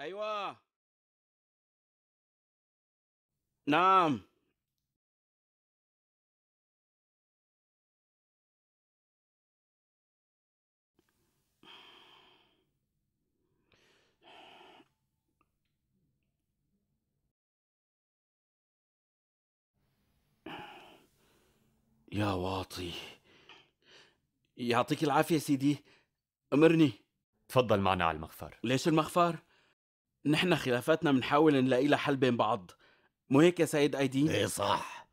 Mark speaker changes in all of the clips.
Speaker 1: ايوه. نعم. يا واطي، يعطيك العافية سيدي. أمرني.
Speaker 2: تفضل معنا على المخفر.
Speaker 1: ليش المخفر؟ نحن خلافاتنا بنحاول نلاقي لها حل بين بعض، مو هيك يا سيد أيدين؟
Speaker 3: ايه صح.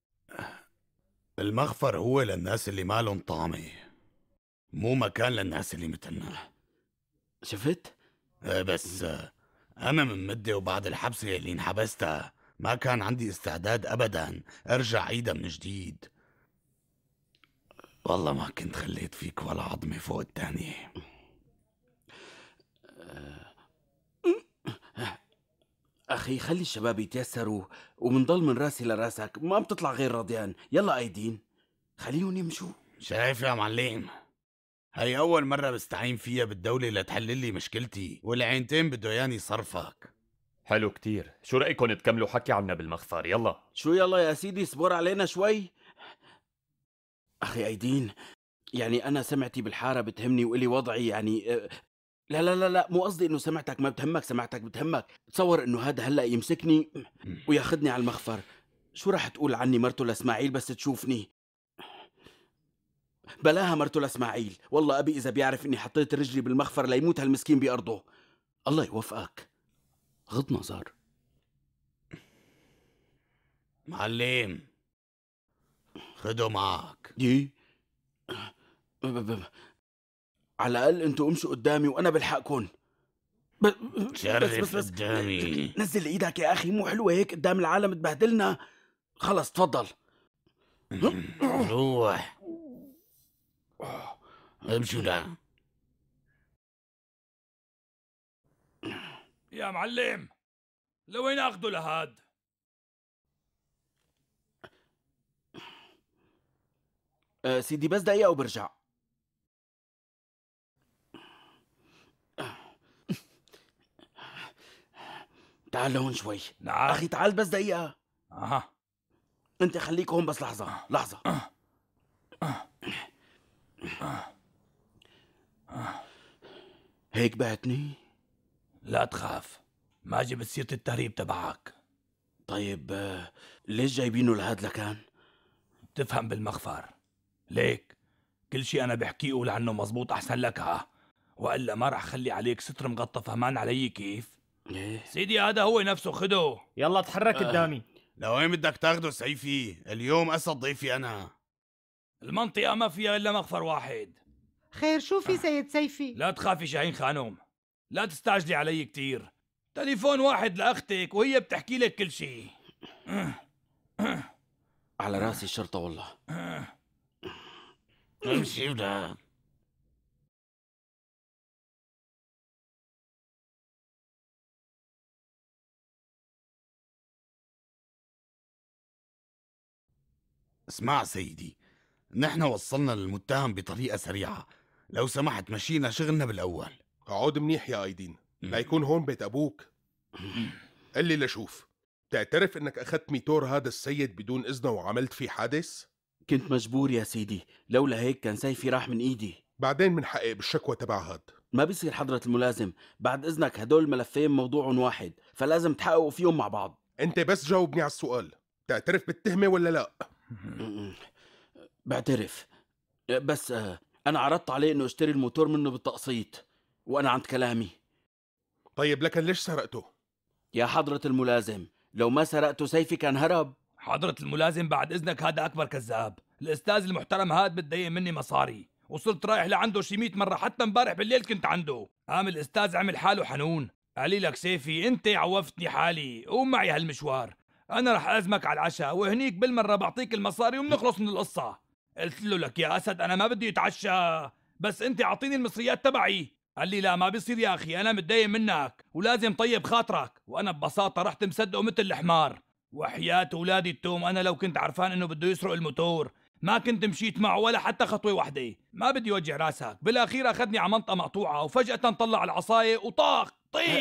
Speaker 3: المخفر هو للناس اللي مالن طعمة، مو مكان للناس اللي مثلنا.
Speaker 1: شفت؟
Speaker 3: بس أنا من مدة وبعد الحبسة اللي انحبستها ما كان عندي استعداد أبدا أرجع عيدها من جديد. والله ما كنت خليت فيك ولا عظمة فوق التانية.
Speaker 1: أخي خلي الشباب يتيسروا ومنضل من راسي لراسك، ما بتطلع غير رضيان. يلا أيدين خليهم يمشوا.
Speaker 3: شايف يا معلم، هي أول مرة بستعين فيها بالدولة لتحل لي مشكلتي، والعينتين بده ياني صرفك.
Speaker 2: حلو كتير، شو رأيكم تكملوا حكي عنا بالمخفر؟ يلا.
Speaker 1: شو يلا يا سيدي، اصبر علينا شوي. أخي أيدين، يعني أنا سمعتي بالحارة بتهمني وإلي وضعي، يعني لا لا لا لا، مو قصدي إنه سمعتك ما بتهمك، سمعتك بتهمك. تصور إنه هذا هلأ يمسكني وياخدني على المخفر. شو راح تقول عني مرته لإسماعيل بس تشوفني؟ بلاها مرته لإسماعيل، والله أبي إذا بيعرف إني حطيت رجلي بالمخفر ليموت هالمسكين بأرضه. الله يوفقك. غض نظر.
Speaker 3: معلم خده معك.
Speaker 1: دي على الأقل أنتوا امشوا قدامي وأنا بلحقكن.
Speaker 3: شرف قدامي.
Speaker 1: نزل ايدك يا اخي، مو حلوه هيك قدام العالم تبهدلنا. خلص تفضل.
Speaker 3: روح امشوا. لا
Speaker 4: يا معلم، لوين اخذه لهاد؟
Speaker 1: سيدي بس دقيقه وبرجع. تعال لهون شوي.
Speaker 4: نعم
Speaker 1: اخي تعال بس دقيقه.
Speaker 4: اها
Speaker 1: انت خليك هون بس لحظه لحظه. هيك بعتني؟
Speaker 4: لا تخاف، ما جبت سيرة التهريب تبعك.
Speaker 1: طيب ليش جايبينه لهاد لكان؟
Speaker 4: تفهم بالمخفر ليك كل شي انا بحكيه قول عنه مزبوط احسن لك، ها؟ والا ما رح خلي عليك ستر مغطى. فهمان علي كيف؟
Speaker 1: ايه
Speaker 4: سيدي هذا هو نفسه، خده.
Speaker 2: يلا تحرك قدامي.
Speaker 3: لوين بدك تاخده سيفي؟ اليوم أسد ضيفي أنا.
Speaker 4: المنطقة ما فيها الا مخفر واحد.
Speaker 5: خير شو في سيد سيفي؟
Speaker 4: لا تخافي شاهين خانم، لا تستعجلي علي كتير. تليفون واحد لأختك وهي بتحكي لك كل شي.
Speaker 1: على راسي الشرطه والله.
Speaker 3: امشي ولا اسمع سيدي، نحن وصلنا للمتهم بطريقة سريعة، لو سمحت مشينا شغلنا بالأول.
Speaker 6: اقعد منيح يا ايدين، لا يكون هون بيت ابوك. قل لي لشوف، تعترف انك اخذت ميتور هذا السيد بدون اذنه وعملت فيه حادث؟
Speaker 1: كنت مجبور يا سيدي، لولا هيك كان سيفي راح من ايدي.
Speaker 6: بعدين بنحقق بالشكوى تبع هاد.
Speaker 1: ما بيصير حضرة الملازم، بعد إذنك هدول الملفين موضوعهم واحد، فلازم تحققوا فيهم مع بعض.
Speaker 6: انت بس جاوبني على السؤال، تعترف بالتهمة ولا لا؟
Speaker 1: بعترف، بس أنا عرضت عليه إنه اشتري الموتور منه بالتقسيط، وأنا عند كلامي.
Speaker 6: طيب لكن ليش سرقته؟
Speaker 1: يا حضرة الملازم، لو ما سرقته سيفي كان هرب.
Speaker 4: حضرة الملازم بعد إذنك هذا أكبر كذاب. الأستاذ المحترم هاد بتضايق مني مصاري، وصرت رايح لعنده شي 100 مرة، حتى امبارح بالليل كنت عنده. قام الأستاذ عمل حاله حنون، قال لي لك سيفي أنت عوفتني حالي، قوم معي هالمشوار، أنا رح أعزمك على العشاء وهنيك بالمرة بعطيك المصاري وبنخلص من القصة. قلت له لك يا أسد أنا ما بدي أتعشى، بس أنت أعطيني المصريات تبعي. قال لي لا ما بيصير يا أخي، أنا متضايق منك ولازم طيب خاطرك. وأنا ببساطة رحت مصدقه مثل الحمار. وحياة أولادي التوم أنا لو كنت عرفان إنه بده يسرق الموتور ما كنت مشيت معه ولا حتى خطوة وحدة. ما بدي وجع راسك، بالأخير أخذني على منطقة مقطوعة وفجأة طلع العصاية وطاخ طيخ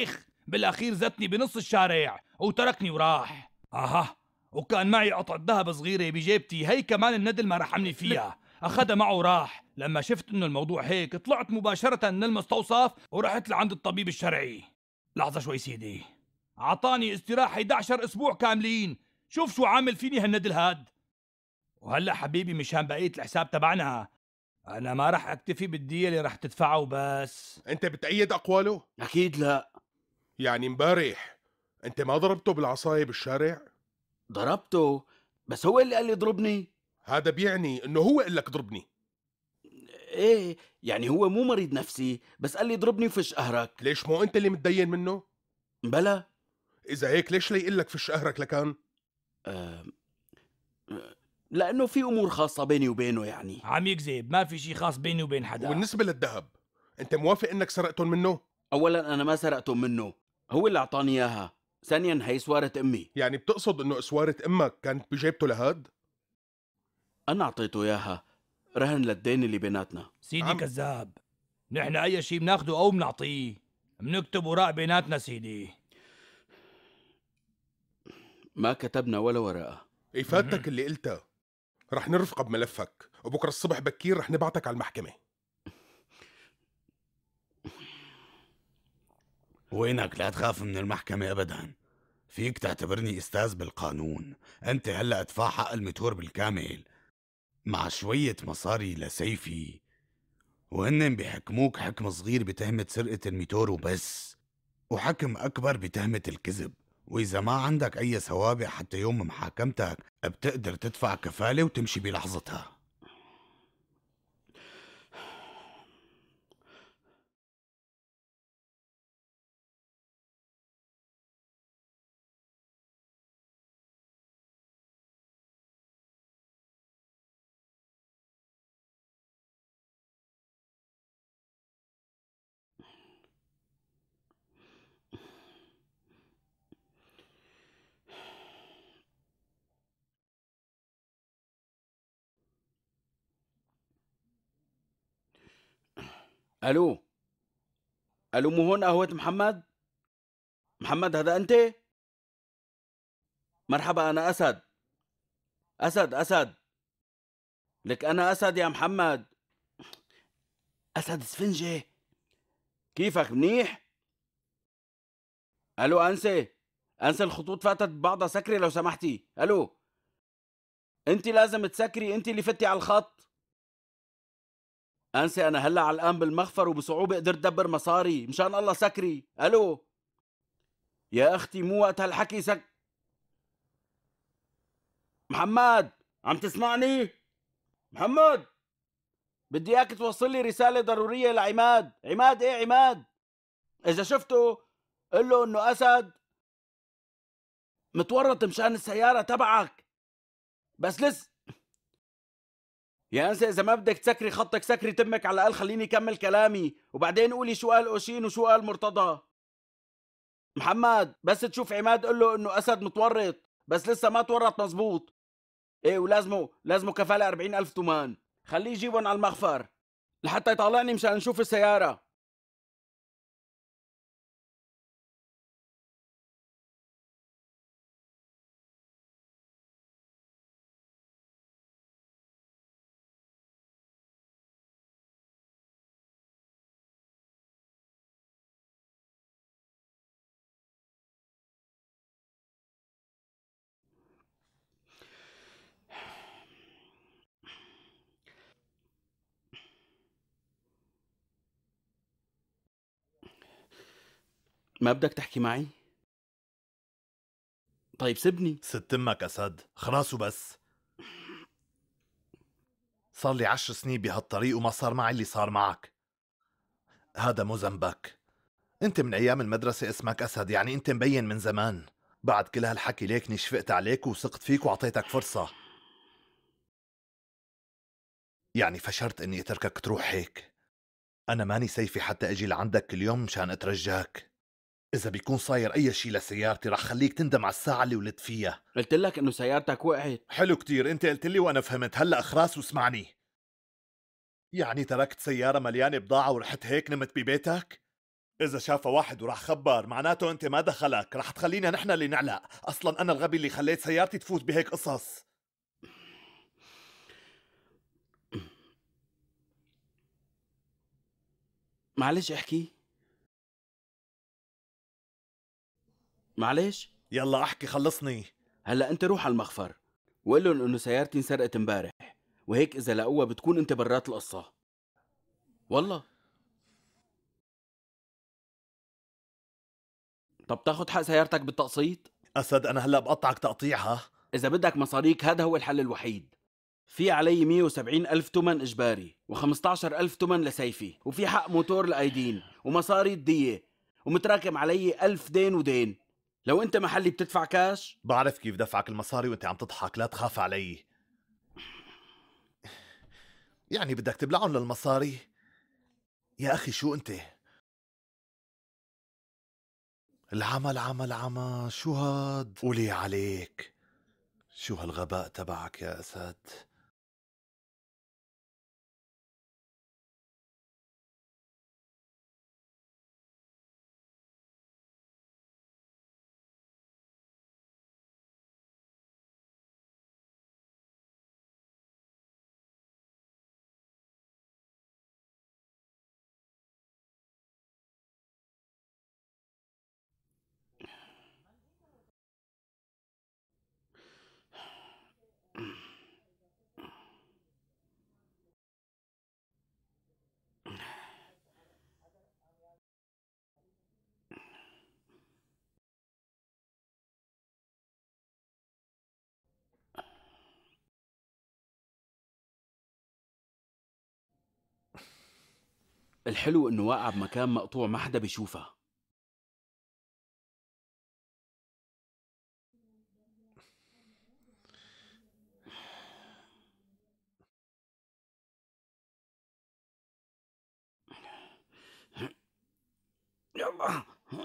Speaker 4: بالاخير زتني بنص الشارع وتركني وراح. اها، وكان معي قطعة ذهب صغيرة بجيبتي، هي كمان الندل ما رحمني فيها، اخذها معه وراح. لما شفت انه الموضوع هيك طلعت مباشرة من المستوصف ورحت لعند الطبيب الشرعي. لحظة شوي سيدي، عطاني استراحة 11 اسبوع كاملين، شوف شو عامل فيني هالندل هاد. وهلا حبيبي مشان بقية الحساب تبعنا انا ما رح اكتفي بالدية اللي رح تدفعه وبس.
Speaker 6: انت بتأيد اقواله؟
Speaker 1: اكيد لا.
Speaker 6: يعني امبارح انت ما ضربته بالعصاية بالشارع؟
Speaker 1: ضربته، بس هو اللي قال لي ضربني.
Speaker 6: هذا بيعني انه هو قال لك ضربني.
Speaker 1: ايه يعني هو مو مريض نفسي، بس قال لي ضربني وفش قهرك.
Speaker 6: ليش مو انت اللي متدين منه؟
Speaker 1: بلا.
Speaker 6: اذا هيك ليش ليقول لك فش قهرك لكان؟
Speaker 1: أه لانه في امور خاصة بيني وبينه يعني.
Speaker 4: عم يكذب، ما في شي خاص بيني وبين حدا.
Speaker 6: وبالنسبة للذهب انت موافق انك سرقتهم منه؟
Speaker 1: اولا انا ما سرقته منه، هو اللي اعطاني اياها. ثانيا هي سوارة امي.
Speaker 6: يعني بتقصد انه اسوارة امك كانت بجيبته لهاد؟
Speaker 1: انا اعطيته اياها رهن للدين اللي بيناتنا.
Speaker 4: سيدي
Speaker 6: عم-
Speaker 4: كذاب، نحن اي شي بناخده او بنعطيه، بنكتب وراء بيناتنا سيدي.
Speaker 1: ما كتبنا ولا ورقة.
Speaker 6: فاتك اللي قلتها. رح نرفقه بملفك وبكره الصبح بكير رح نبعتك على المحكمة.
Speaker 3: وينك؟ لا تخاف من المحكمة أبدا. فيك تعتبرني أستاذ بالقانون. أنت هلأ ادفع حق المتور بالكامل مع شوية مصاري لسيفي، وهن بيحكموك حكم صغير بتهمة سرقة المتور وبس، وحكم أكبر بتهمة الكذب. وإذا ما عندك أي سوابق حتى يوم محاكمتك بتقدر تدفع كفالة وتمشي بلحظتها.
Speaker 1: الو الو، مو هون قهوة محمد؟ محمد هذا انت؟ مرحبا، انا اسد. اسد لك انا اسد يا محمد. اسد اسفنجة. كيفك؟ منيح؟ الو انسي الخطوط فاتت ببعضها، سكري لو سمحتي. الو، انت لازم تسكري، انت اللي فتي على الخط. انسي انا هلا على الان بالمخفر وبصعوبة قدرت دبر مصاري، مشان الله سكري. الو يا اختي، مو وقت هالحكي. محمد، عم تسمعني؟ محمد، بدي اياك توصل لي رسالة ضرورية لعماد. عماد ايه عماد؟ اذا شفته قل له انه اسد متورط مشان السيارة تبعك. بس يا انسة، اذا ما بدك تسكري خطك سكري تمك على الاقل، خليني اكمل كلامي وبعدين قولي شو قال اوشين وشو قال مرتضى. محمد، بس تشوف عماد قل له انه اسد متورط، بس لسه ما تورط مزبوط. ايه، ولازمه كفالة 40,000 تومان. خليه يجيبهم على المخفر لحتى يطالعني مشان نشوف السيارة. ما بدك تحكي معي؟ طيب سيبني.
Speaker 7: ست امك اسد، خلاص وبس. صار لي 10 سنين بهالطريق وما صار معي اللي صار معك. هذا مو ذنبك. انت من ايام المدرسة اسمك اسد، يعني انت مبين من زمان. بعد كل هالحكي ليكني شفقت عليك وثقت فيك وعطيتك فرصة. يعني فشرت اني اتركك تروح هيك. انا ماني سيفي حتى اجي لعندك كل يوم مشان اترجاك. اذا بيكون صاير اي شي لسيارتي رح خليك تندم على الساعة اللي ولدت فيها.
Speaker 1: قلت لك انه سيارتك وقعت.
Speaker 7: حلو كتير، انت قلت لي وانا فهمت. هلا اخراس واسمعني. يعني تركت سيارة مليانة بضاعة ورحت هيك نمت ببيتك؟ إذا شافها واحد وراح خبر معناته أنت ما دخلك، رح تخلينا نحن اللي نعلق. أصلا أنا الغبي اللي خليت سيارتي تفوت بهيك قصص.
Speaker 1: معلش احكي. معلش.
Speaker 7: يلا أحكي خلصني.
Speaker 1: هلا انت روح على المخفر وقول لهم انه سيارتي انسرقت امبارح، وهيك اذا لقوها بتكون انت برات القصة. والله. طب تاخد حق سيارتك بالتقسيط؟
Speaker 7: أسد أنا هلأ بقطعك تقطيعها.
Speaker 1: اذا بدك مصاريك هذا هو الحل الوحيد. في علي 170 ألف تمن إجباري و15 ألف تمن لسيفي، وفي حق موتور الأيدين ومصاري الدية، ومتراكم علي 1000 دين ودين. لو أنت محلي بتدفع كاش.
Speaker 7: بعرف كيف دفعك المصاري وأنت عم تضحك، لا تخاف علي. يعني بدك تبلعهم للمصاري؟ يا أخي شو أنت؟ العمى شو هاد؟ قولي عليك. شو هالغباء تبعك يا أسد؟
Speaker 1: الحلو إنه واقع بمكان مقطوع ما حدا بيشوفها. يلا.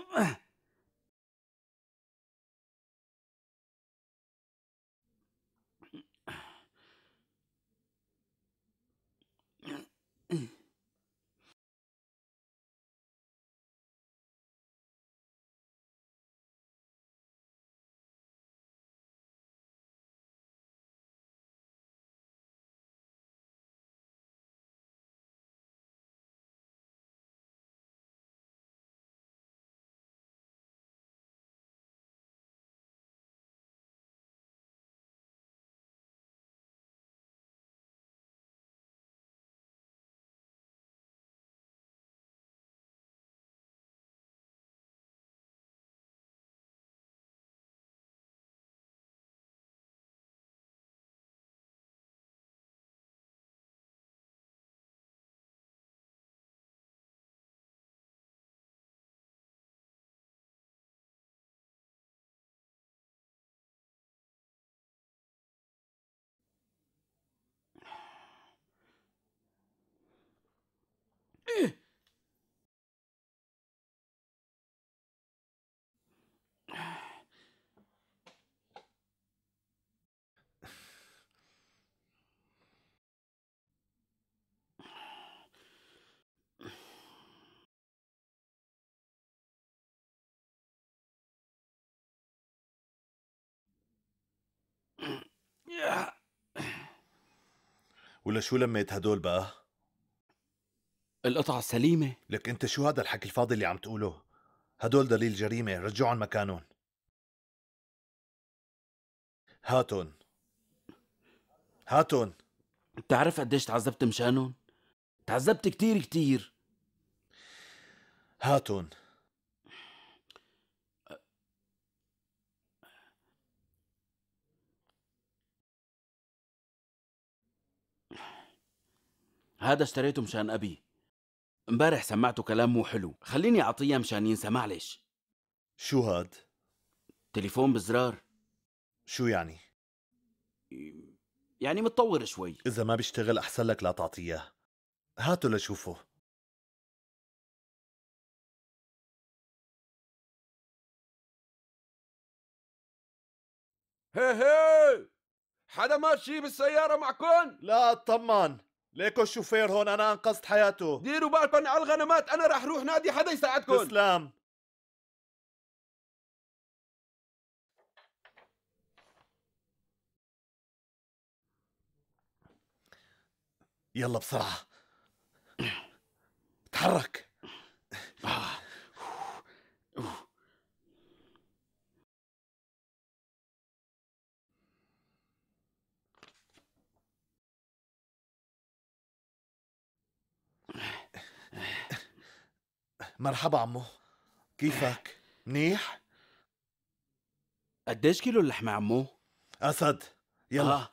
Speaker 7: ولا شو لميت هدول بقى؟
Speaker 1: القطعة السليمة.
Speaker 7: لك انت شو هذا الحكي الفاضي اللي عم تقوله؟ هدول دليل جريمة، رجعهم مكانهم. هاتون. هاتون.
Speaker 1: بتعرف قديش تعذبت مشانهم؟ تعذبت كتير كتير.
Speaker 7: هاتون.
Speaker 1: هذا اشتريته مشان أبي. امبارح سمعته كلام مو حلو، خليني أعطيه مشان ينسى. معلش.
Speaker 7: شو هاد؟
Speaker 1: تليفون بزرار.
Speaker 7: شو يعني؟
Speaker 1: يعني متطور شوي.
Speaker 7: إذا ما بيشتغل أحسن لك لا تعطيه. هاتوا لشوفه.
Speaker 8: هي هي، حدا ماشي بالسيارة معكن؟
Speaker 7: لا اطمن. ليكو الشوفير هون، انا انقذت حياته.
Speaker 1: ديروا بالكم على الغنمات، انا رح روح نادي حدا يساعدكم.
Speaker 7: تسلم. يلا بسرعة، تحرك.
Speaker 1: آه.
Speaker 7: مرحبا عمو، كيفك؟ منيح؟
Speaker 1: قديش كيلو اللحمة عمو؟
Speaker 7: أسد، يلا.
Speaker 1: آه.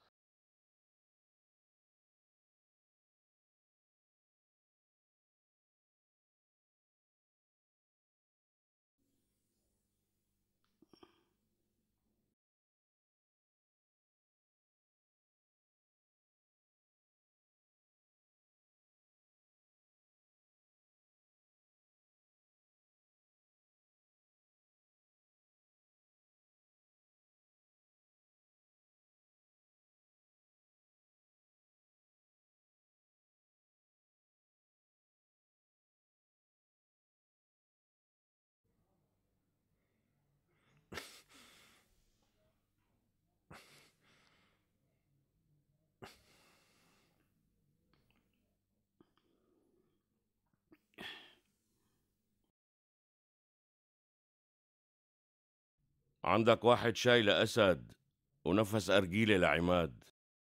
Speaker 8: عندك واحد شاي لأسد ونفس أرجيلة لعماد.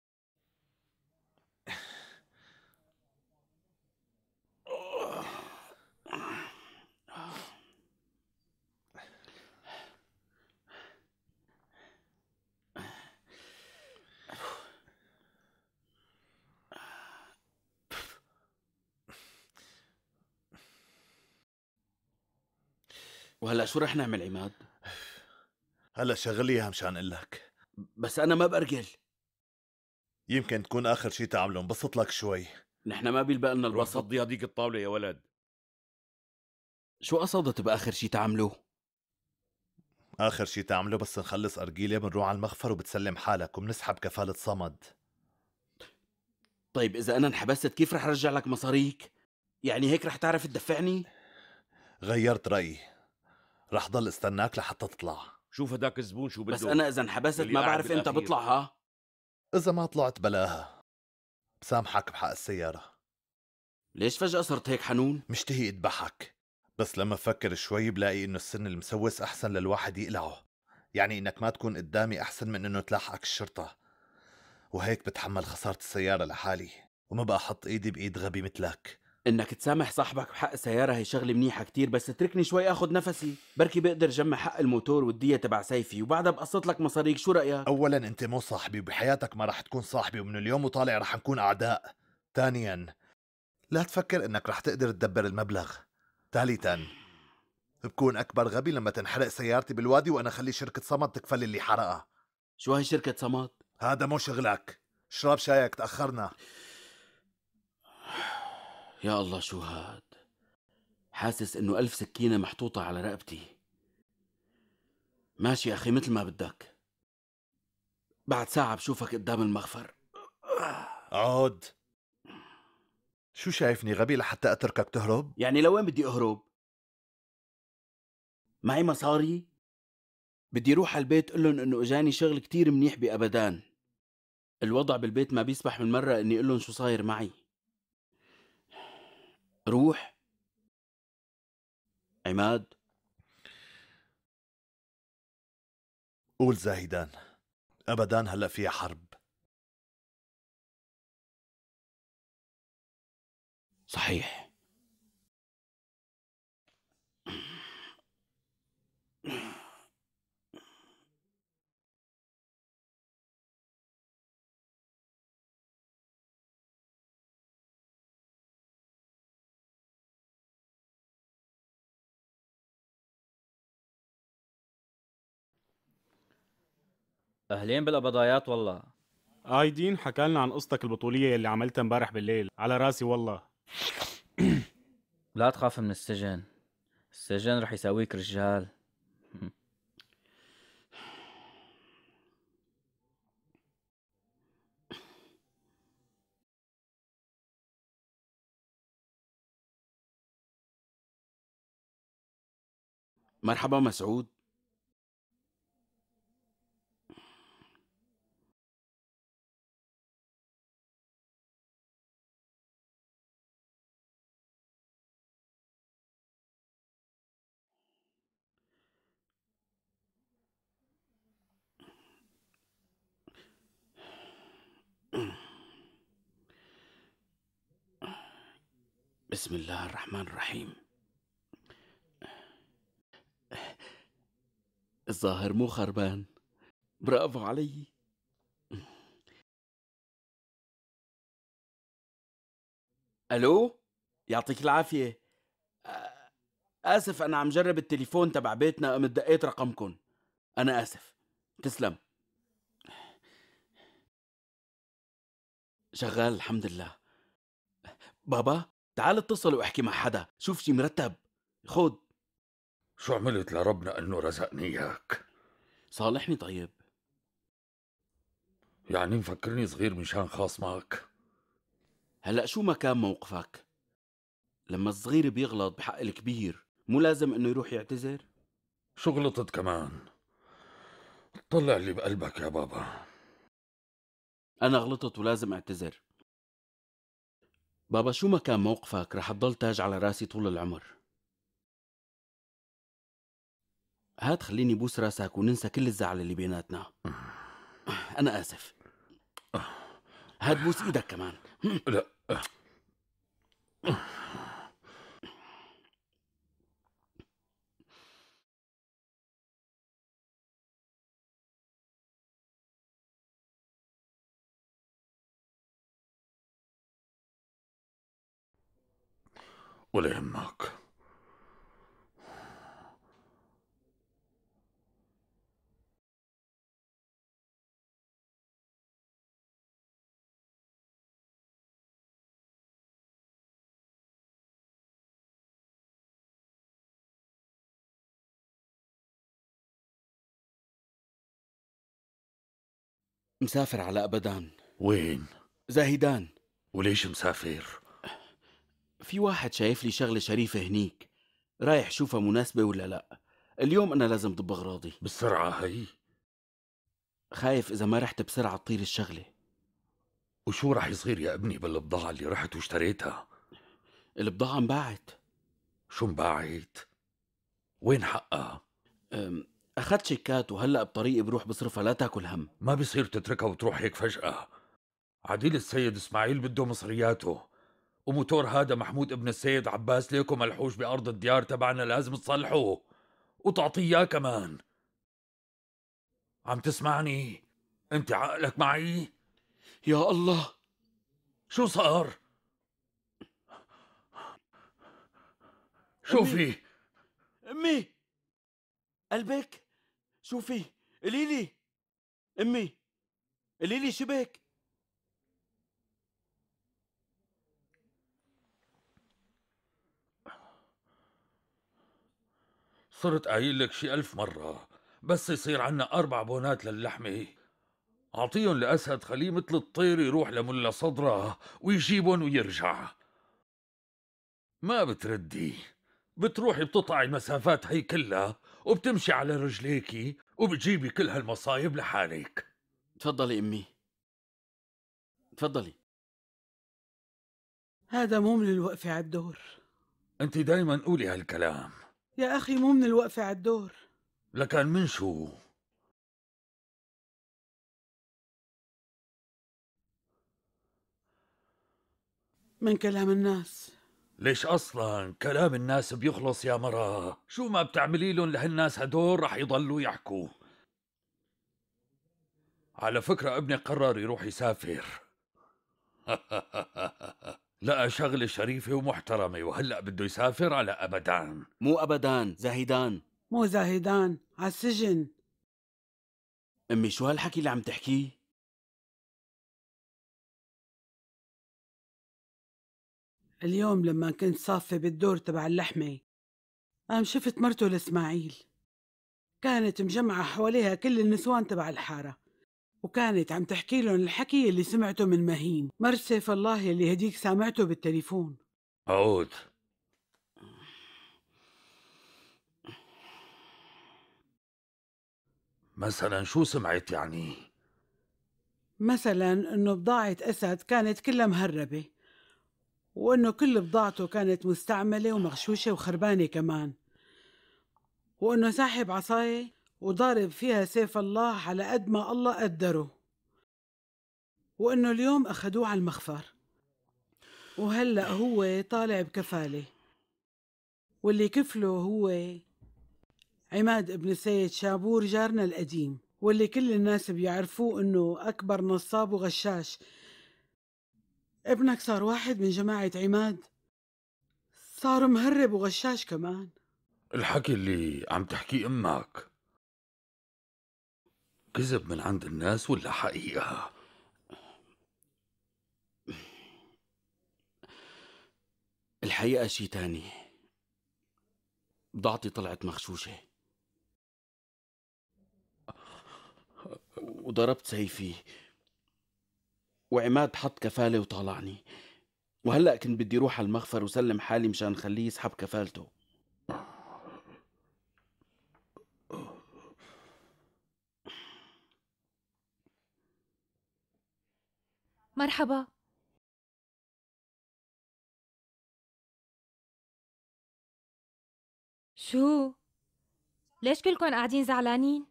Speaker 1: وهلا شو رح نعمل عماد؟
Speaker 7: هلا شغل اياها مشان اقلك.
Speaker 1: بس انا ما برجل.
Speaker 7: يمكن تكون آخر شي تعمله، انبسط لك شوي.
Speaker 1: نحن ما بيلبق لنا
Speaker 8: روح
Speaker 1: البسط.
Speaker 8: فضي هديك الطاولة يا ولد.
Speaker 1: شو قصدت بآخر شي تعملوه؟
Speaker 7: آخر شي تعمله بس نخلص أرجيلة بنروح على المخفر وبتسلم حالك وبنسحب كفالة صمد.
Speaker 1: طيب إذا أنا انحبست كيف رح رجع لك مصاريك؟ يعني هيك رح تعرف تدفعني؟
Speaker 7: غيرت رأيي، رح ضل استناك لحتى تطلع.
Speaker 8: شوف هداك الزبون شو بده.
Speaker 1: بس أنا إذا انحبست
Speaker 8: اللي
Speaker 1: ما
Speaker 8: قاعد
Speaker 1: بعرف إمتى
Speaker 8: بالأخير.
Speaker 1: بطلع. ها؟
Speaker 7: إذا ما طلعت بلاها، بسامحك بحق السيارة.
Speaker 1: ليش فجأة صرت هيك حنون؟
Speaker 7: مشتهي اذبحك، بس لما بفكر شوي بلاقي إنه السن المسوس أحسن للواحد يقلعه. يعني إنك ما تكون قدامي أحسن من إنه تلاحقك الشرطة، وهيك بتحمل خسارة السيارة لحالي وما بقى أحط إيدي بإيد غبي مثلك.
Speaker 1: إنك تسامح صاحبك بحق السيارة هي شغلة منيحة كتير، بس اتركني شوي آخد نفسي، بركي بقدر جمع حق الموتور والدية تبع سيفي وبعدها بقسط لك مصاريك. شو رأيك؟
Speaker 7: أولا أنت مو صاحبي وبحياتك ما رح تكون صاحبي، ومن اليوم وطالع رح نكون أعداء. ثانيا لا تفكر إنك رح تقدر تدبر المبلغ. ثالثا بكون أكبر غبي لما تنحرق سيارتي بالوادي وأنا أخلي شركة صمد تكفل اللي حرقها.
Speaker 1: شو هي شركة صمد؟
Speaker 7: هذا مو شغلك، اشرب شايك تأخرنا.
Speaker 1: يا الله شو هاد، حاسس إنه 1000 سكينة محطوطة على رقبتي. ماشي يا أخي مثل ما بدك، بعد ساعة بشوفك قدام المغفر.
Speaker 7: عود. شو شايفني غبي لحتى أتركك تهرب؟
Speaker 1: يعني لوين بدي أهرب؟ معي مصاري؟ بدي روح على البيت قلن إنه إجاني شغل كتير منيح بأبدان. الوضع بالبيت ما بيسمح من مرة إني قلن شو صاير معي. روح عماد.
Speaker 7: قول زاهدان، أبدان هلأ فيها حرب.
Speaker 1: صحيح.
Speaker 9: أهلين بالقبضايات والله.
Speaker 10: ايدين حكالنا عن قصتك البطولية اللي عملتها امبارح بالليل، على راسي والله.
Speaker 9: لا تخاف من السجن، السجن رح يساويك رجال.
Speaker 1: مرحبا مسعود. بسم الله الرحمن الرحيم. الظاهر مو خربان. برافو علي. الو، يعطيك العافية. آسف، أنا عم جرب التليفون تبع بيتنا، قمت دقيت رقمكم. أنا آسف. تسلم. شغال الحمد لله. بابا تعال اتصل واحكي مع حدا، شوف شي مرتب. خود.
Speaker 11: شو عملت لربنا انه رزقني اياك؟
Speaker 1: صالحني طيب.
Speaker 11: يعني مفكرني صغير مشان خاصمك؟
Speaker 1: هلأ شو ما كان موقفك، لما الصغير بيغلط بحق الكبير مو لازم انه يروح يعتذر؟
Speaker 11: شو غلطت كمان؟ طلع اللي بقلبك يا بابا.
Speaker 1: أنا غلطت ولازم أعتذر. بابا شو ما كان موقفك رح تضل تاج على راسي طول العمر. هات خليني بوس راسك وننسى كل الزعل اللي بيناتنا. أنا آسف. هات بوس إيدك كمان.
Speaker 11: لا. ولا يهمك.
Speaker 1: مسافر على أبدان.
Speaker 11: وين؟
Speaker 1: زاهدان.
Speaker 11: وليش مسافر؟
Speaker 1: في واحد شايف لي شغلة شريفة هنيك، رايح شوفها مناسبة ولا لا. اليوم أنا لازم ضب أغراضي.
Speaker 11: بالسرعة هي؟
Speaker 1: خايف إذا ما رحت بسرعة تطير الشغلة.
Speaker 11: وشو رح يصير يا ابني بالبضاعة اللي رحت واشتريتها؟
Speaker 1: البضاعة انباعت.
Speaker 11: شو انباعت؟ وين حقها؟
Speaker 1: أخذت شيكات وهلأ بطريقي بروح بصرفها، لا تاكل هم.
Speaker 11: ما بصير تتركها وتروح هيك فجأة. عديل السيد اسماعيل بده مصرياته، وموتور هذا محمود ابن السيد عباس ليكو ملحوش بأرض الديار تبعنا، لازم تصلحه وتعطيه إياه كمان. عم تسمعني؟ انت عقلك معي؟
Speaker 1: يا الله،
Speaker 11: شو صار؟ شو في؟
Speaker 1: أمي، قلبك شو في؟ قليلي. أمي قليلي شبك.
Speaker 11: صرت قايل لك شي 1000 مرة، بس يصير عنا 4 بونات للحمة أعطيهم لأسد خليه مثل الطير يروح لملا صدرة ويجيبهم ويرجع. ما بتردي، بتروحي بتقطعي المسافات هي كلها وبتمشي على رجليكي وبتجيبي كل هالمصايب لحالك.
Speaker 1: تفضلي أمي، تفضلي.
Speaker 5: هذا مو من الوقفة على الدور.
Speaker 11: انت دايما قولي هالكلام.
Speaker 5: يا أخي مو من الوقفة على الدور.
Speaker 11: لكان من شو؟
Speaker 5: من كلام الناس.
Speaker 11: ليش أصلا كلام الناس بيخلص يا مرة؟ شو ما بتعملي لهم لهالناس هدول رح يضلوا يحكوا. على فكرة ابني قرر يروح يسافر. لقى شغلة شريفة ومحترمة وهلأ بده يسافر على أبدان.
Speaker 1: مو أبدان، زاهدان.
Speaker 5: مو زاهدان، على السجن.
Speaker 1: أمي شو هالحكي اللي عم تحكيه؟
Speaker 5: اليوم لما كنت صافة بالدور تبع اللحمة قام شفت مرته لإسماعيل، كانت مجمعة حواليها كل النسوان تبع الحارة، وكانت عم تحكي لهم الحكي اللي سمعته من مهين. مرسف الله اللي هديك سامعته بالتليفون.
Speaker 11: عود. مثلا شو سمعت يعني؟
Speaker 5: مثلا إنه بضاعة أسد كانت كلها مهربة، وإنه كل بضاعته كانت مستعملة ومغشوشة وخربانة كمان، وإنه ساحب عصاية وضارب فيها سيف الله على قد ما الله قدره، وإنه اليوم أخدوه على المخفر، وهلأ هو طالع بكفالة، واللي كفله هو عماد ابن سيد شابور جارنا القديم، واللي كل الناس بيعرفوه إنه أكبر نصاب وغشاش. ابنك صار واحد من جماعة عماد، صار مهرب وغشاش كمان.
Speaker 11: الحكي اللي عم تحكيه أمك كذب من عند الناس ولا حقيقة؟
Speaker 1: الحقيقة شي تاني. بضاعتي طلعت مغشوشة، وضربت سيفي، وعماد حط كفالة وطالعني، وهلأ كنت بدي روح على المخفر وسلم حالي مشان خليه يسحب كفالته.
Speaker 12: مرحبا. شو؟ ليش كلكن قاعدين زعلانين؟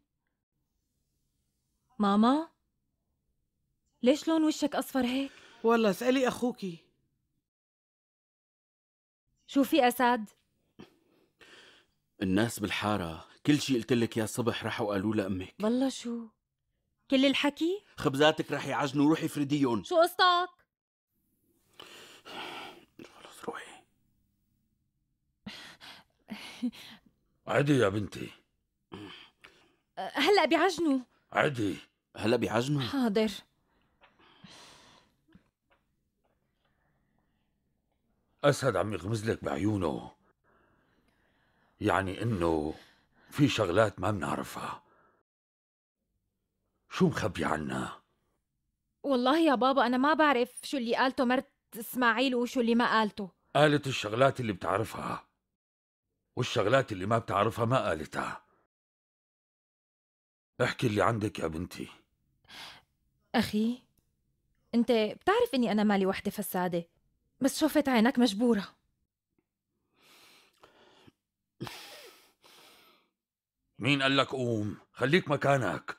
Speaker 12: ماما؟ ليش لون وشك أصفر هيك؟
Speaker 5: والله اسألي أخوكي.
Speaker 12: شو في أسد؟
Speaker 1: الناس بالحارة كل شي قلت لك يا الصبح راحوا قالوا لأمك.
Speaker 12: والله شو؟ كل الحكي؟
Speaker 1: خبزاتك رح يعجنوا، روحي فرديهم.
Speaker 12: شو قصتك؟
Speaker 1: خلص روحي.
Speaker 11: عدي يا بنتي.
Speaker 12: هلأ بيعجنوا.
Speaker 11: عدي.
Speaker 1: هلأ بيعجنوا؟
Speaker 12: حاضر.
Speaker 11: أسد عم يغمز لك بعيونه، يعني إنه في شغلات ما بنعرفها. شو مخبي عنا؟
Speaker 12: والله يا بابا أنا ما بعرف شو اللي قالته مرت إسماعيل وشو اللي ما قالته.
Speaker 11: قالت الشغلات اللي بتعرفها، والشغلات اللي ما بتعرفها ما قالتها. احكي اللي عندك يا بنتي.
Speaker 12: أخي أنت بتعرف إني أنا مالي وحدة فسادة، بس شفت عينك مجبورة.
Speaker 11: مين قال لك قوم؟ خليك مكانك.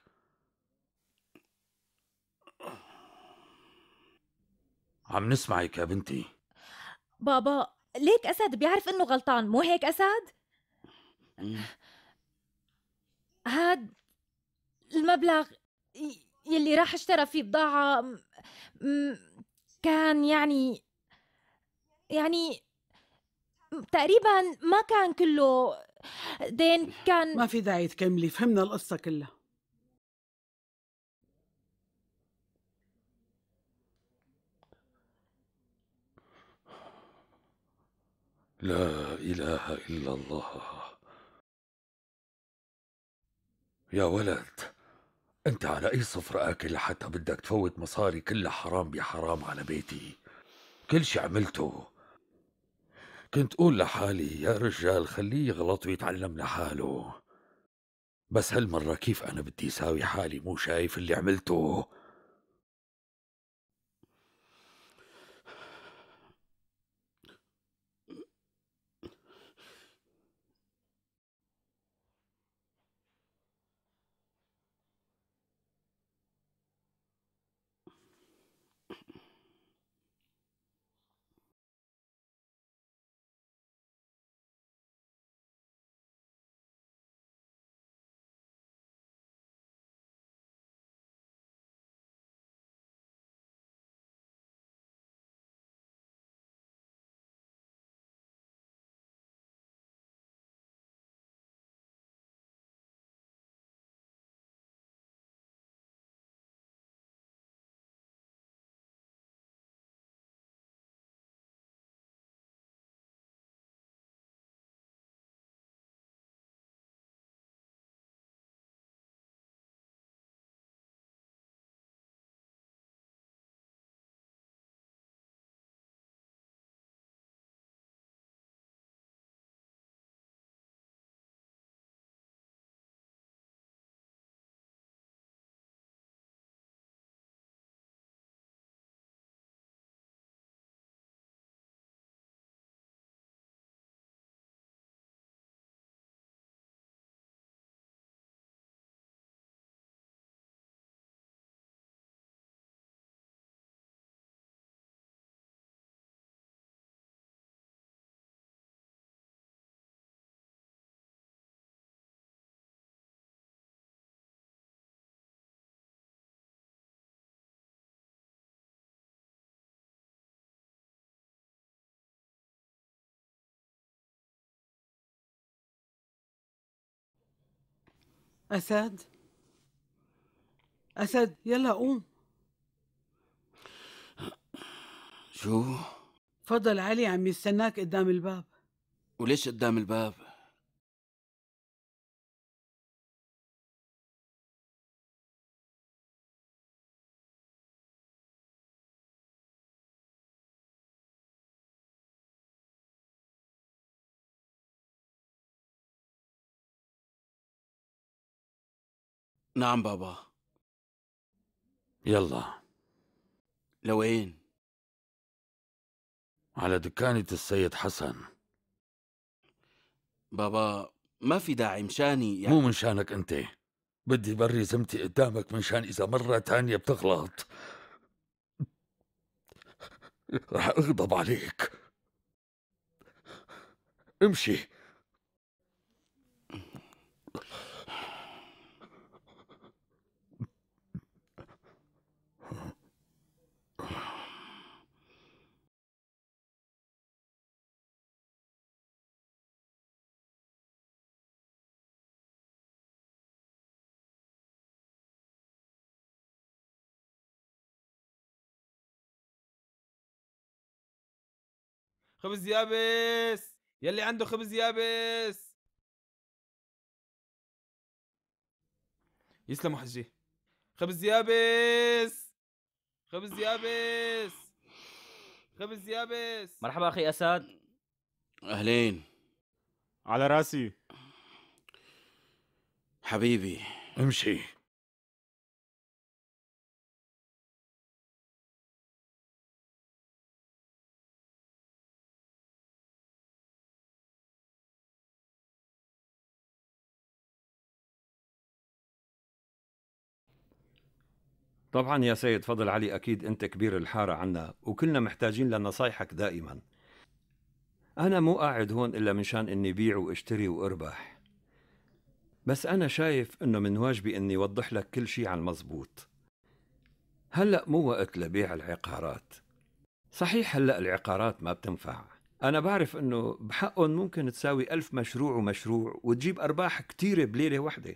Speaker 11: عم نسمعك يا بنتي.
Speaker 12: بابا ليك أسد بيعرف إنه غلطان، مو هيك أسد؟ هاد المبلغ يلي راح اشترى فيه بضاعة كان يعني تقريبا ما كان كله دين، كان
Speaker 5: ما في داعي تكملي، فهمنا القصة كلها.
Speaker 11: لا إله إلا الله. يا ولد، أنت على أي صفر آكل لحتى بدك تفوت مصاري كلها حرام بحرام على بيتي؟ كل شي عملته كنت أقول لحالي يا رجال خليه يغلط ويتعلم لحاله، بس هالمرة كيف أنا بدي ساوي حالي مو شايف اللي عملته؟
Speaker 5: أسد، أسد يلا قوم.
Speaker 1: شو؟
Speaker 5: فضل علي عم يستناك قدام الباب.
Speaker 1: وليش قدام الباب؟ نعم بابا.
Speaker 11: يلا
Speaker 1: لوين؟
Speaker 11: على دكانة السيد حسن.
Speaker 1: بابا ما في داعي مشاني
Speaker 11: مو من شانك انت، بدي بري زمتي قدامك منشان اذا مرة تانية بتغلط رح اغضب عليك. امشي.
Speaker 13: خبز يابس، يلي عنده خبز يابس. يسلموا حجي. خبز يابس، خبز يابس، خبز يابس.
Speaker 9: مرحبا أخي أسد.
Speaker 1: أهلين.
Speaker 10: على راسي
Speaker 1: حبيبي.
Speaker 11: امشي.
Speaker 14: طبعا يا سيد فضل علي، أكيد أنت كبير الحارة عنا وكلنا محتاجين لنصايحك دائما. أنا مو قاعد هون إلا من شان إني بيع واشتري وأربح، بس أنا شايف إنه من واجبي إني أوضح لك كل شي على المزبوط. هلأ مو وقت لبيع العقارات. صحيح هلأ العقارات ما بتنفع، أنا بعرف إنه بحقهم ممكن تساوي 1000 مشروع ومشروع وتجيب أرباح كتيرة بليلة واحدة،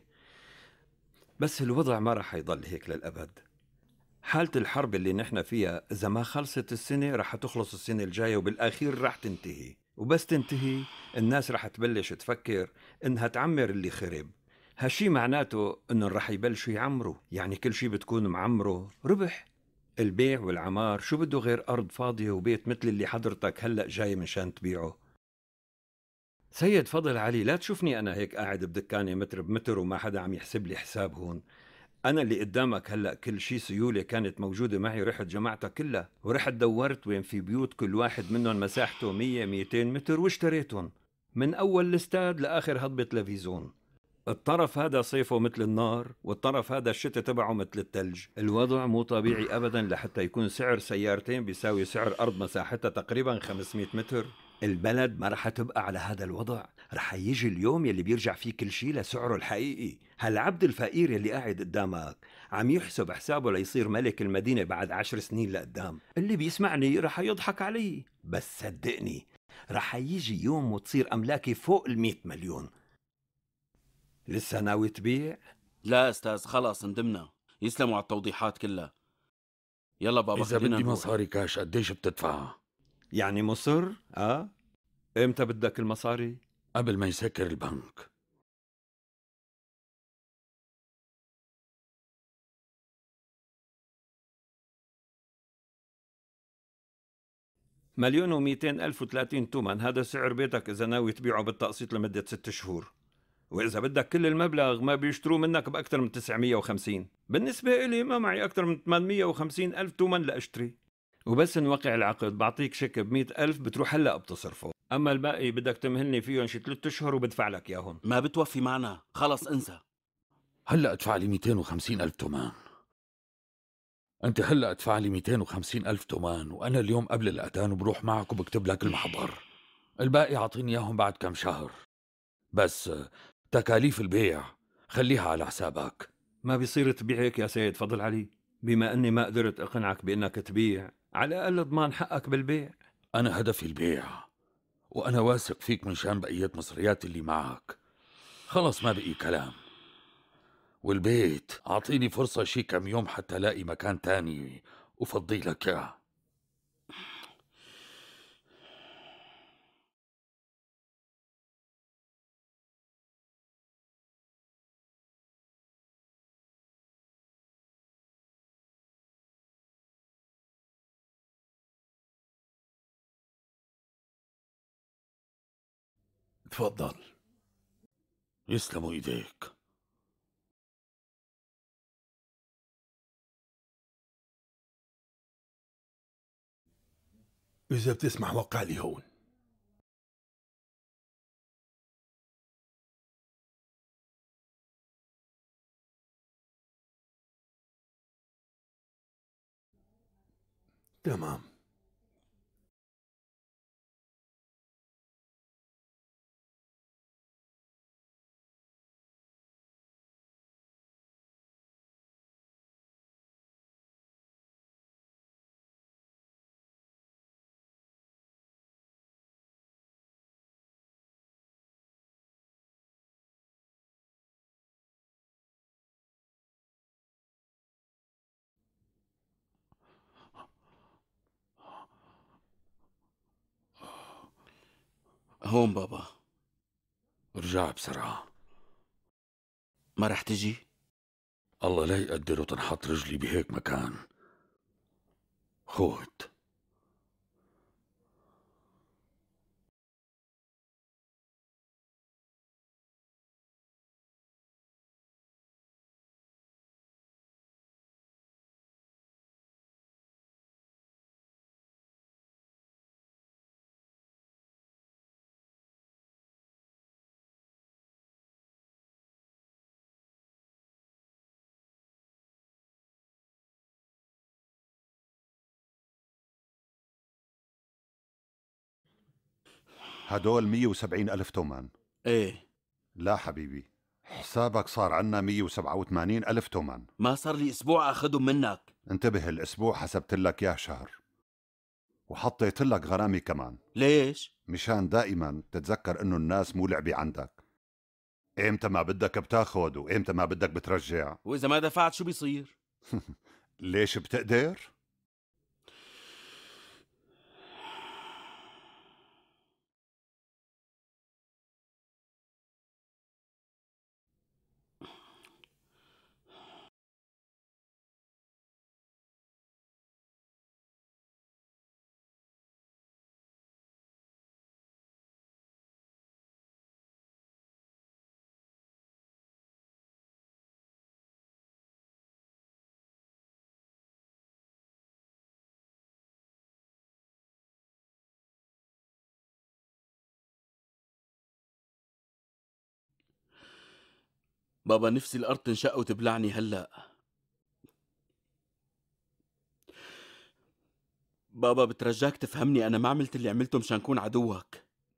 Speaker 14: بس الوضع ما رح يضل هيك للأبد. حالة الحرب اللي نحن فيها إذا ما خلصت السنة رح تخلص السنة الجاية وبالأخير رح تنتهي، وبس تنتهي الناس رح تبلش تفكر إنها تعمر اللي خرب. هالشي معناته إنه رح يبلشوا يعمروا، يعني كل شي بتكون معمره ربح. البيع والعمار شو بده غير أرض فاضية وبيت مثل اللي حضرتك هلأ جاي مشان تبيعه. سيد فضل علي، لا تشوفني أنا هيك قاعد بدكاني متر بمتر وما حدا عم يحسب لي حساب هون. أنا اللي قدامك هلأ كل شي سيولة كانت موجودة معي، رحت جمعتها كلها ورحت دورت وين في بيوت كل واحد منهم مساحته 100-200 متر واشتريتهم، من أول الاستاد لآخر هضبة تلفزيون. الطرف هذا صيفه مثل النار والطرف هذا الشتاء تبعه مثل التلج. الوضع مو طبيعي أبدا لحتى يكون سعر سيارتين بيساوي سعر أرض مساحتها تقريبا 500 متر. البلد ما رح تبقى على هذا الوضع، رح يجي اليوم يلي بيرجع فيه كل شيء لسعره الحقيقي. هالعبد الفقير يلي قاعد قدامك عم يحسب حسابه ليصير ملك المدينة بعد 10 سنين لقدام. اللي بيسمعني رح يضحك علي، بس صدقني رح يجي يوم وتصير أملاكي فوق 100 مليون. لسه ناوي تبيع؟
Speaker 1: لا أستاذ، خلاص ندمنا. يسلموا على التوضيحات كلها. يلا بابا
Speaker 11: إذا
Speaker 1: خلينا
Speaker 11: بدي
Speaker 1: نروح.
Speaker 11: مصاري كاش قديش بتدفع؟
Speaker 14: يعني مصر؟ إمتى بدك المصاري؟
Speaker 11: قبل ما يسكر البنك.
Speaker 14: مليون ومئتين ألف و30 تومن، هذا سعر بيتك إذا ناوي تبيعه بالتقسيط لمدة 6 شهور. وإذا بدك كل المبلغ ما بيشتروا منك بأكثر من 950. بالنسبة إلي ما معي أكثر من 850 ألف تومن لأشتري، وبس نوقع العقد بعطيك شيك ب100 ألف بتروح هلأ بتصرفه. أما الباقي بدك تمهلني فيهم شي 3 أشهر وبدفع لك ياهم.
Speaker 1: ما بتوفي معنا، خلص انسى.
Speaker 11: هلأ ادفع لي 250 ألف تومان. أنت هلأ ادفع لي 250 ألف تومان وأنا اليوم قبل الأذان وبروح معك وبكتب لك المحضر. الباقي أعطيني إياهم بعد كم شهر، بس تكاليف البيع خليها على حسابك.
Speaker 14: ما بيصير تبيع هيك يا سيد فضل علي. بما أني ما قدرت أقنعك بأنك تبيع، على الأقل ضمان حقك بالبيع.
Speaker 11: أنا هدفي البيع، وأنا واثق فيك من شان بقية مصريات اللي معك. خلص ما بقي كلام. والبيت أعطيني فرصة شي كم يوم حتى ألاقي مكان تاني وفضي لك إياه.
Speaker 3: تفضل.
Speaker 11: يسلموا إيديك.
Speaker 3: إذا بتسمح وقع لي هون. تمام.
Speaker 1: هون بابا.
Speaker 11: ارجع بسرعة.
Speaker 1: ما رح تجي؟
Speaker 11: الله لا يقدر وتنحط رجلي بهيك مكان. خود.
Speaker 15: هدول 170 ألف تومان.
Speaker 1: ايه.
Speaker 15: لا حبيبي، حسابك صار عنا 187 ألف تومان.
Speaker 1: ما صار لي اسبوع اخذهم منك.
Speaker 15: انتبه، الاسبوع حسبت لك اياه شهر وحطيت لك غرامي كمان.
Speaker 1: ليش؟
Speaker 15: مشان دائما تتذكر انه الناس مو لعبي عندك. امتى ما بدك بتاخد وامتى ما بدك بترجع.
Speaker 1: واذا ما دفعت شو بيصير؟
Speaker 15: ليش بتقدر؟
Speaker 1: بابا نفسي الارض تنشق وتبلعني هلا. بابا بترجاك تفهمني، انا ما عملت اللي عملته مشان كون عدوك.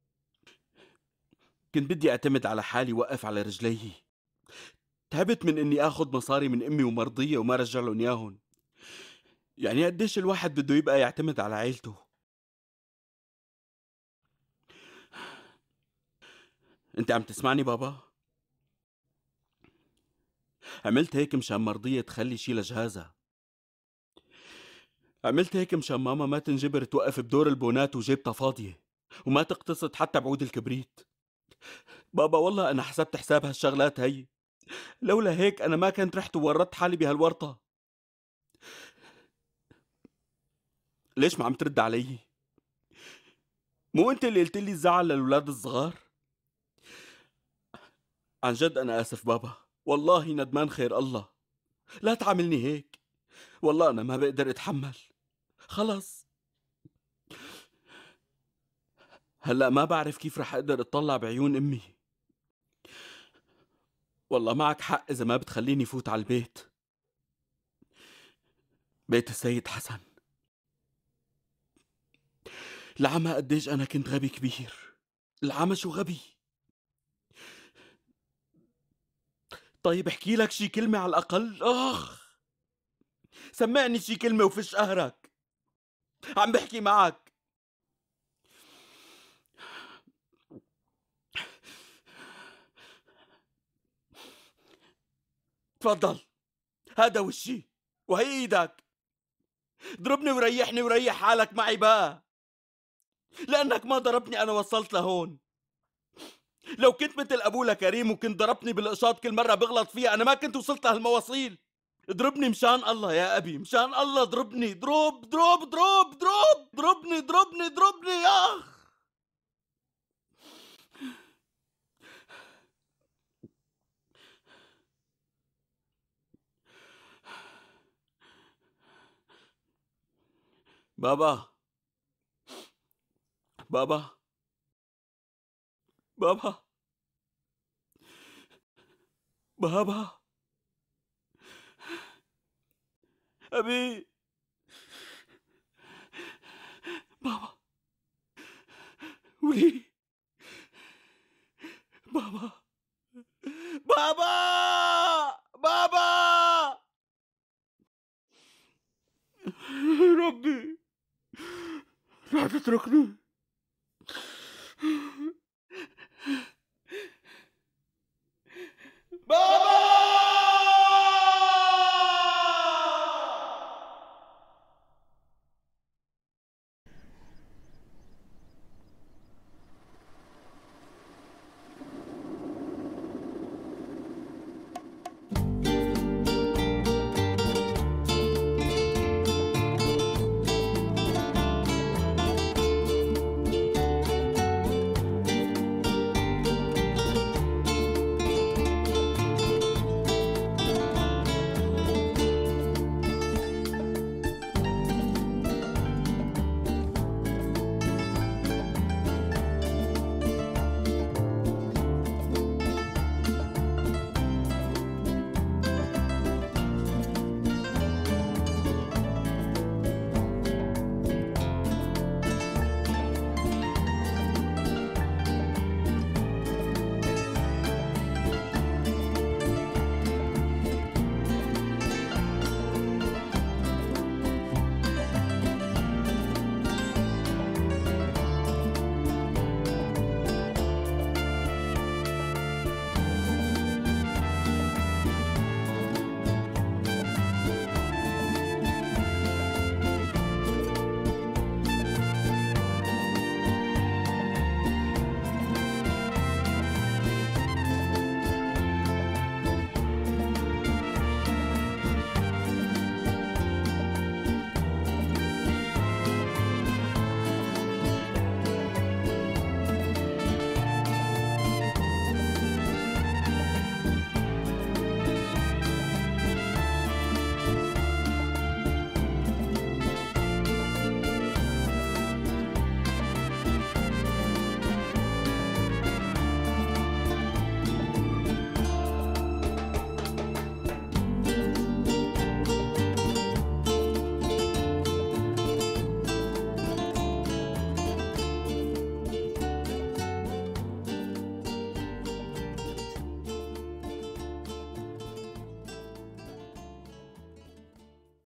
Speaker 1: كنت بدي اعتمد على حالي وقف على رجلي. تعبت من اني اخذ مصاري من امي ومرضية وما رجع لهم اياهم. يعني قديش الواحد بده يبقى يعتمد على عيلته. انت عم تسمعني بابا؟ عملت هيك مشان مرضية تخلي شي لجهازها. عملت هيك مشان ماما ما تنجبر توقف بدور البونات وجيبتها فاضية وما تقتصد حتى بعود الكبريت. بابا والله أنا حسبت حساب هالشغلات هي. لولا هيك أنا ما كنت رحت وورطت حالي بهالورطة. ليش ما عم ترد علي؟ مو أنت اللي قلت لي الزعل للولاد الصغار؟ عن جد أنا آسف بابا، والله ندمان خير الله. لا تعاملني هيك، والله أنا ما بقدر أتحمل. خلص هلأ ما بعرف كيف رح أقدر أطلع بعيون أمي. والله معك حق إذا ما بتخليني فوت على البيت، بيت السيد حسن. العمى قديش أنا كنت غبي كبير. العمى شو غبي. طيب احكي لك شي كلمة على الأقل. سمعني شي كلمة وفش قهرك. عم بحكي معك. تفضل، هذا وشي وهي ايدك. ضربني وريحني وريح حالك معي بقى، لأنك ما ضربني أنا وصلت لهون. لو كنت مثل أبولا كريم وكنت ضربني بالقشاط كل مرة بغلط فيها، أنا ما كنت وصلت لهالمواصيل. ضربني مشان الله يا أبي، مشان الله ضربني، ضرب ضرب ضرب ضرب، ضربني ضربني ضربني يا أخ. بابا بابا بابا بابا أبي بابا ولي بابا بابا بابا ربي لا تتركني.